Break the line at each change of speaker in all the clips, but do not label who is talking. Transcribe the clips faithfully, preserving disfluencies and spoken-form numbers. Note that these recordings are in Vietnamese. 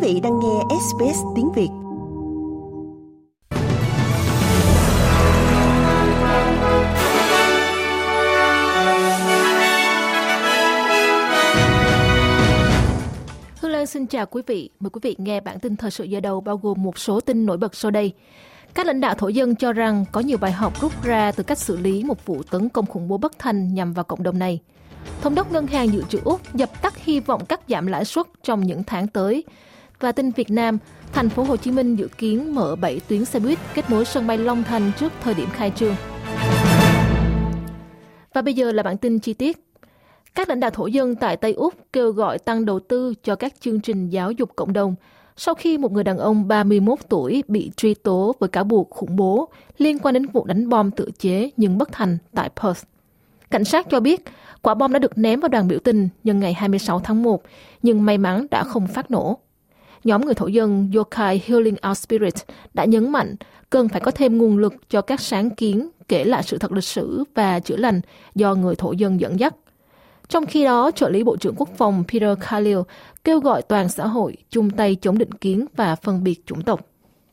vị đang nghe ét bê ét tiếng Việt.
Hương Lan xin chào quý vị. Mời quý vị nghe bản tin thời sự giờ đầu bao gồm một số tin nổi bật sau đây. Các lãnh đạo thổ dân cho rằng có nhiều bài học rút ra từ cách xử lý một vụ tấn công khủng bố bất thành nhằm vào cộng đồng này. Thống đốc Ngân hàng Dự trữ Úc dập tắt hy vọng cắt giảm lãi suất trong những tháng tới. Và tin Việt Nam, thành phố Hồ Chí Minh dự kiến mở bảy tuyến xe buýt kết nối sân bay Long Thành trước thời điểm khai trương. Và bây giờ là bản tin chi tiết. Các lãnh đạo thổ dân tại Tây Úc kêu gọi tăng đầu tư cho các chương trình giáo dục cộng đồng sau khi một người đàn ông ba mươi mốt tuổi bị truy tố với cáo buộc khủng bố liên quan đến vụ đánh bom tự chế nhưng bất thành tại Perth. Cảnh sát cho biết quả bom đã được ném vào đoàn biểu tình nhân ngày hai mươi sáu tháng một, nhưng may mắn đã không phát nổ. Nhóm người thổ dân Yokai Healing Our Spirit đã nhấn mạnh cần phải có thêm nguồn lực cho các sáng kiến kể lại sự thật lịch sử và chữa lành do người thổ dân dẫn dắt. Trong khi đó, trợ lý Bộ trưởng Quốc phòng Peter Khalil kêu gọi toàn xã hội chung tay chống định kiến và phân biệt chủng tộc.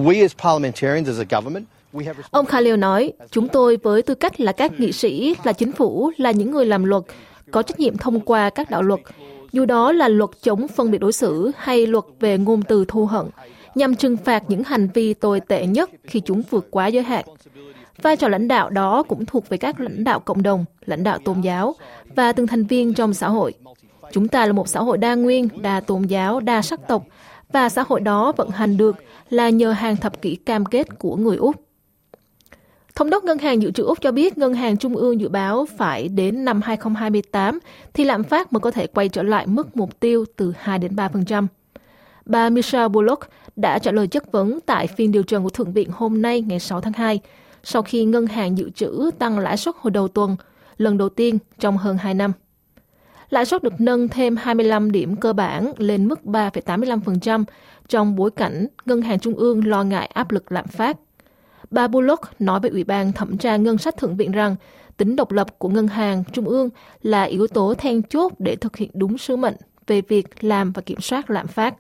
Ông Khalil nói, chúng tôi với tư cách là các nghị sĩ, là chính phủ, là những người làm luật, có trách nhiệm thông qua các đạo luật, dù đó là luật chống phân biệt đối xử hay luật về ngôn từ thù hận, nhằm trừng phạt những hành vi tồi tệ nhất khi chúng vượt quá giới hạn. Vai trò lãnh đạo đó cũng thuộc về các lãnh đạo cộng đồng, lãnh đạo tôn giáo và từng thành viên trong xã hội. Chúng ta là một xã hội đa nguyên, đa tôn giáo, đa sắc tộc, và xã hội đó vận hành được là nhờ hàng thập kỷ cam kết của người Úc. Thống đốc Ngân hàng Dự trữ Úc cho biết Ngân hàng Trung ương dự báo phải đến năm hai không hai tám thì lạm phát mới có thể quay trở lại mức mục tiêu từ hai đến ba phần trăm. Bà Michelle Bullock đã trả lời chất vấn tại phiên điều trần của Thượng viện hôm nay ngày sáu tháng hai, sau khi Ngân hàng Dự trữ tăng lãi suất hồi đầu tuần, lần đầu tiên trong hơn hai năm. Lãi suất được nâng thêm hai mươi lăm điểm cơ bản lên mức ba phẩy tám mươi lăm phần trăm trong bối cảnh Ngân hàng Trung ương lo ngại áp lực lạm phát. Bà Bullock nói với Ủy ban Thẩm tra Ngân sách Thượng viện rằng tính độc lập của Ngân hàng Trung ương là yếu tố then chốt để thực hiện đúng sứ mệnh về việc làm và kiểm soát lạm phát.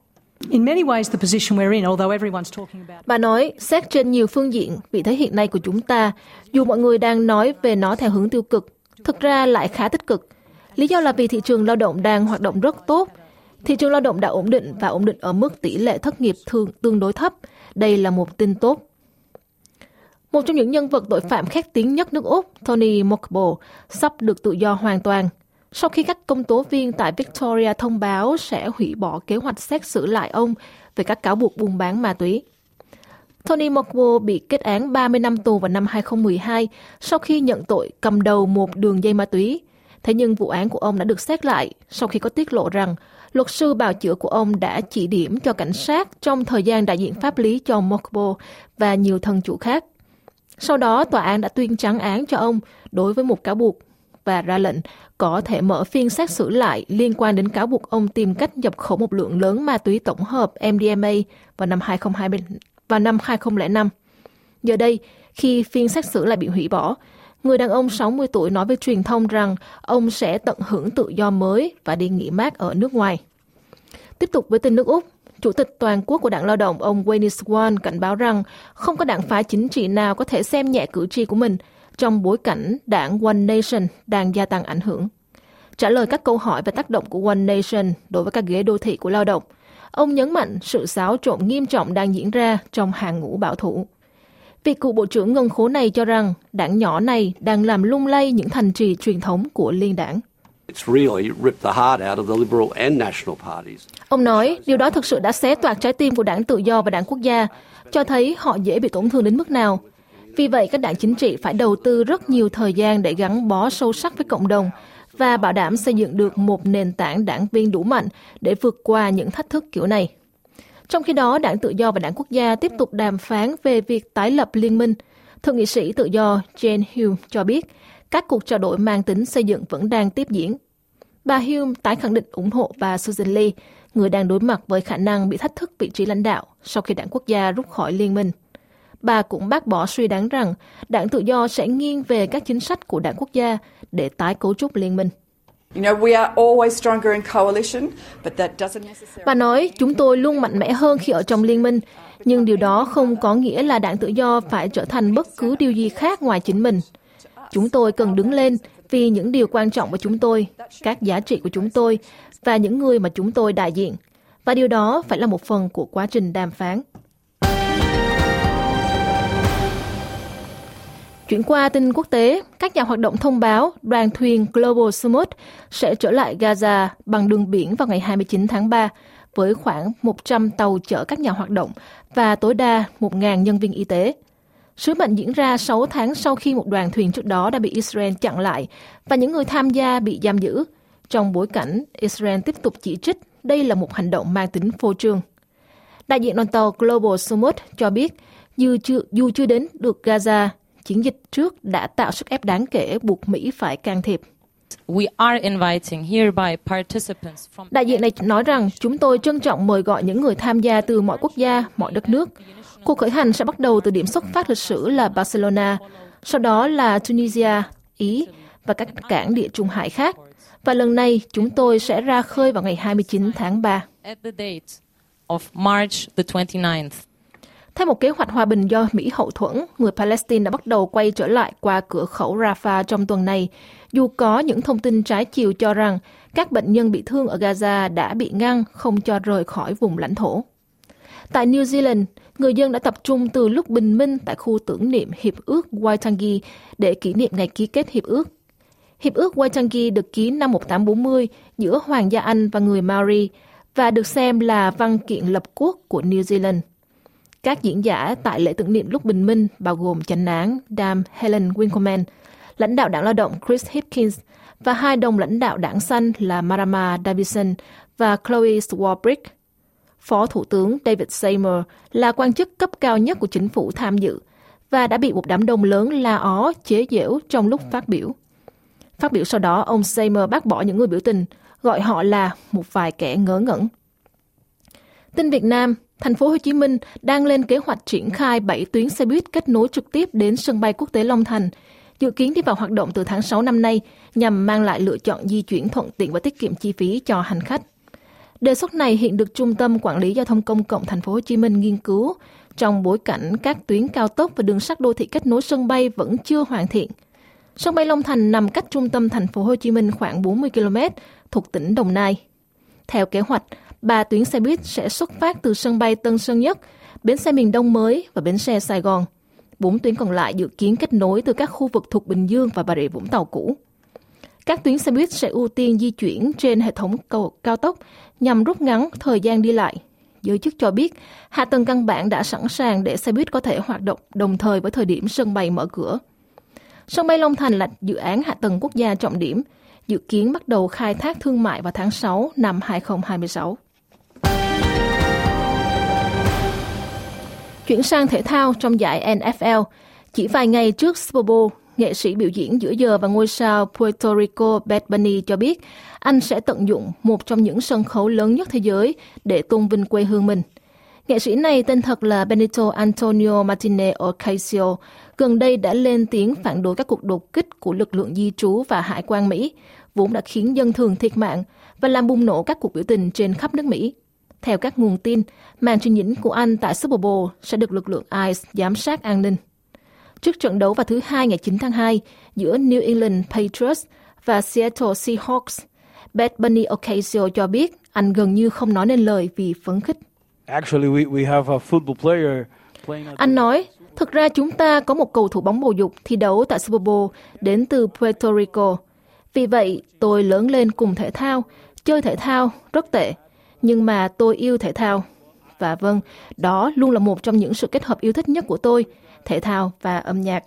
Bà nói, xét trên nhiều phương diện, vị thế hiện nay của chúng ta, dù mọi người đang nói về nó theo hướng tiêu cực, thực ra lại khá tích cực. Lý do là vì thị trường lao động đang hoạt động rất tốt. Thị trường lao động đã ổn định và ổn định ở mức tỷ lệ thất nghiệp thường tương đối thấp. Đây là một tin tốt. Một trong những nhân vật tội phạm khét tiếng nhất nước Úc, Tony Mokbo, sắp được tự do hoàn toàn, sau khi các công tố viên tại Victoria thông báo sẽ hủy bỏ kế hoạch xét xử lại ông về các cáo buộc buôn bán ma túy. Tony Mokbo bị kết án ba mươi năm tù vào năm hai không một hai sau khi nhận tội cầm đầu một đường dây ma túy. Thế nhưng vụ án của ông đã được xét lại sau khi có tiết lộ rằng luật sư bào chữa của ông đã chỉ điểm cho cảnh sát trong thời gian đại diện pháp lý cho Mokbo và nhiều thân chủ khác. Sau đó, tòa án đã tuyên trắng án cho ông đối với một cáo buộc và ra lệnh có thể mở phiên xét xử lại liên quan đến cáo buộc ông tìm cách nhập khẩu một lượng lớn ma túy tổng hợp em đê em a vào năm hai không hai vào năm hai không không năm. Giờ đây, khi phiên xét xử lại bị hủy bỏ, người đàn ông sáu mươi tuổi nói với truyền thông rằng ông sẽ tận hưởng tự do mới và đi nghỉ mát ở nước ngoài. Tiếp tục với tin nước Úc, Chủ tịch toàn quốc của Đảng Lao động ông Wayne Swan cảnh báo rằng không có đảng phái chính trị nào có thể xem nhẹ cử tri của mình trong bối cảnh đảng One Nation đang gia tăng ảnh hưởng. Trả lời các câu hỏi về tác động của One Nation đối với các ghế đô thị của lao động, ông nhấn mạnh sự xáo trộn nghiêm trọng đang diễn ra trong hàng ngũ bảo thủ. Vị cựu Bộ trưởng Ngân khố này cho rằng đảng nhỏ này đang làm lung lay những thành trì truyền thống của liên đảng. Ông nói, điều đó thực sự đã xé toạc trái tim của Đảng Tự do và Đảng Quốc gia, cho thấy họ dễ bị tổn thương đến mức nào. Vì vậy, các đảng chính trị phải đầu tư rất nhiều thời gian để gắn bó sâu sắc với cộng đồng và bảo đảm xây dựng được một nền tảng đảng viên đủ mạnh để vượt qua những thách thức kiểu này. Trong khi đó, Đảng Tự do và Đảng Quốc gia tiếp tục đàm phán về việc tái lập liên minh. Thượng nghị sĩ tự do Jane Hume cho biết các cuộc trao đổi mang tính xây dựng vẫn đang tiếp diễn. Bà Hume tái khẳng định ủng hộ bà Susan Lee, người đang đối mặt với khả năng bị thách thức vị trí lãnh đạo sau khi Đảng Quốc gia rút khỏi liên minh. Bà cũng bác bỏ suy đoán rằng Đảng Tự do sẽ nghiêng về các chính sách của Đảng Quốc gia để tái cấu trúc liên minh. Bà nói, chúng tôi luôn mạnh mẽ hơn khi ở trong liên minh, nhưng điều đó không có nghĩa là đảng tự do phải trở thành bất cứ điều gì khác ngoài chính mình. Chúng tôi cần đứng lên vì những điều quan trọng với chúng tôi, các giá trị của chúng tôi và những người mà chúng tôi đại diện. Và điều đó phải là một phần của quá trình đàm phán. Chuyển qua tin quốc tế, các nhà hoạt động thông báo đoàn thuyền Global Summit sẽ trở lại Gaza bằng đường biển vào ngày hai mươi chín tháng ba với khoảng một trăm tàu chở các nhà hoạt động và tối đa một nghìn nhân viên y tế. Sứ mệnh diễn ra sáu tháng sau khi một đoàn thuyền trước đó đã bị Israel chặn lại và những người tham gia bị giam giữ, trong bối cảnh Israel tiếp tục chỉ trích đây là một hành động mang tính phô trương. Đại diện đoàn tàu Global Summit cho biết dù chưa, dù chưa đến được Gaza, chiến dịch trước đã tạo sức ép đáng kể buộc Mỹ phải can thiệp. Đại diện này nói rằng chúng tôi trân trọng mời gọi những người tham gia từ mọi quốc gia, mọi đất nước. Cuộc khởi hành sẽ bắt đầu từ điểm xuất phát lịch sử là Barcelona, sau đó là Tunisia, Ý và các cảng Địa Trung Hải khác. Và lần này chúng tôi sẽ ra khơi vào ngày hai mươi chín tháng ba. Theo một kế hoạch hòa bình do Mỹ hậu thuẫn, người Palestine đã bắt đầu quay trở lại qua cửa khẩu Rafah trong tuần này, dù có những thông tin trái chiều cho rằng các bệnh nhân bị thương ở Gaza đã bị ngăn không cho rời khỏi vùng lãnh thổ. Tại New Zealand, người dân đã tập trung từ lúc bình minh tại khu tưởng niệm Hiệp ước Waitangi để kỷ niệm ngày ký kết Hiệp ước. Hiệp ước Waitangi được ký năm một nghìn tám trăm bốn mươi giữa Hoàng gia Anh và người Maori và được xem là văn kiện lập quốc của New Zealand. Các diễn giả tại lễ tưởng niệm lúc bình minh bao gồm chánh án Dame Helen Winkelman, lãnh đạo đảng lao động Chris Hipkins và hai đồng lãnh đạo đảng xanh là Marama Davidson và Chloe Swarbrick. Phó Thủ tướng David Seymour là quan chức cấp cao nhất của chính phủ tham dự và đã bị một đám đông lớn la ó chế giễu trong lúc phát biểu. Phát biểu sau đó, ông Seymour bác bỏ những người biểu tình, gọi họ là một vài kẻ ngớ ngẩn. Tin Việt Nam, thành phố Hồ Chí Minh đang lên kế hoạch triển khai bảy tuyến xe buýt kết nối trực tiếp đến sân bay quốc tế Long Thành, dự kiến đi vào hoạt động từ tháng sáu năm nay nhằm mang lại lựa chọn di chuyển thuận tiện và tiết kiệm chi phí cho hành khách. Đề xuất này hiện được Trung tâm Quản lý Giao thông Công cộng thành phố Hồ Chí Minh nghiên cứu trong bối cảnh các tuyến cao tốc và đường sắt đô thị kết nối sân bay vẫn chưa hoàn thiện. Sân bay Long Thành nằm cách trung tâm thành phố Hồ Chí Minh khoảng bốn mươi ki lô mét thuộc tỉnh Đồng Nai. Theo kế hoạch, ba tuyến xe buýt sẽ xuất phát từ sân bay Tân Sơn Nhất, bến xe miền Đông mới và bến xe Sài Gòn. Bốn tuyến còn lại dự kiến kết nối từ các khu vực thuộc Bình Dương và Bà Rịa Vũng Tàu cũ. Các tuyến xe buýt sẽ ưu tiên di chuyển trên hệ thống cầu cao tốc nhằm rút ngắn thời gian đi lại. Giới chức cho biết, hạ tầng căn bản đã sẵn sàng để xe buýt có thể hoạt động đồng thời với thời điểm sân bay mở cửa. Sân bay Long Thành là dự án hạ tầng quốc gia trọng điểm, dự kiến bắt đầu khai thác thương mại vào tháng sáu năm hai không hai sáu. Chuyển sang thể thao trong giải N F L, chỉ vài ngày trước Super Bowl, nghệ sĩ biểu diễn giữa giờ và ngôi sao Puerto Rico Bad Bunny cho biết anh sẽ tận dụng một trong những sân khấu lớn nhất thế giới để tôn vinh quê hương mình. Nghệ sĩ này tên thật là Benito Antonio Martinez Ocasio, gần đây đã lên tiếng phản đối các cuộc đột kích của lực lượng di trú và hải quan Mỹ, vốn đã khiến dân thường thiệt mạng và làm bùng nổ các cuộc biểu tình trên khắp nước Mỹ. Theo các nguồn tin, màn trình diễn của anh tại Super Bowl sẽ được lực lượng I C E giám sát an ninh. Trước trận đấu vào thứ Hai ngày chín tháng hai giữa New England Patriots và Seattle Seahawks, Bad Bunny Ocasio cho biết anh gần như không nói nên lời vì phấn khích. Anh nói, thực ra chúng ta có một cầu thủ bóng bầu dục thi đấu tại Super Bowl đến từ Puerto Rico. Vì vậy, tôi lớn lên cùng thể thao, chơi thể thao rất tệ, nhưng mà tôi yêu thể thao. Và vâng, đó luôn là một trong những sự kết hợp yêu thích nhất của tôi, thể thao và âm nhạc.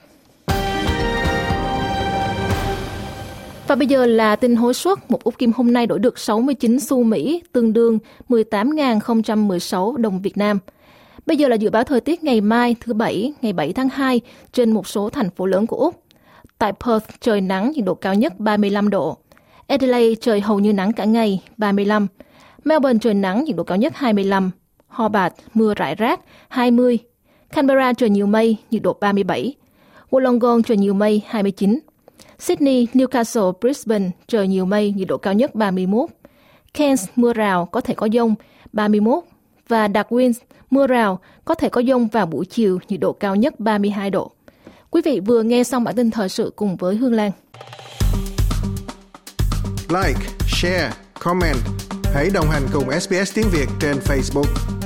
Và bây giờ là tin hối suất. Một úc kim hôm nay đổi được sáu mươi chín xu Mỹ, tương đương mười tám nghìn không trăm mười sáu đồng Việt Nam. Bây giờ là dự báo thời tiết ngày mai thứ Bảy, ngày bảy tháng hai trên một số thành phố lớn của Úc. Tại Perth, trời nắng, nhiệt độ cao nhất ba mươi lăm độ. Adelaide, trời hầu như nắng cả ngày, ba mươi lăm. Melbourne, trời nắng, nhiệt độ cao nhất hai mươi lăm. Hobart, mưa rải rác, hai mươi. Canberra, trời nhiều mây, nhiệt độ ba mươi bảy. Wollongong, trời nhiều mây, hai mươi chín. Sydney, Newcastle, Brisbane trời nhiều mây, nhiệt độ cao nhất ba mươi mốt. Cairns mưa rào, có thể có dông ba mươi mốt. Và Darwin mưa rào, có thể có dông vào buổi chiều, nhiệt độ cao nhất ba mươi hai độ. Quý vị vừa nghe xong bản tin thời sự cùng với Hương Lan.
Like, share, comment. Hãy đồng hành cùng ét bê ét tiếng Việt trên Facebook.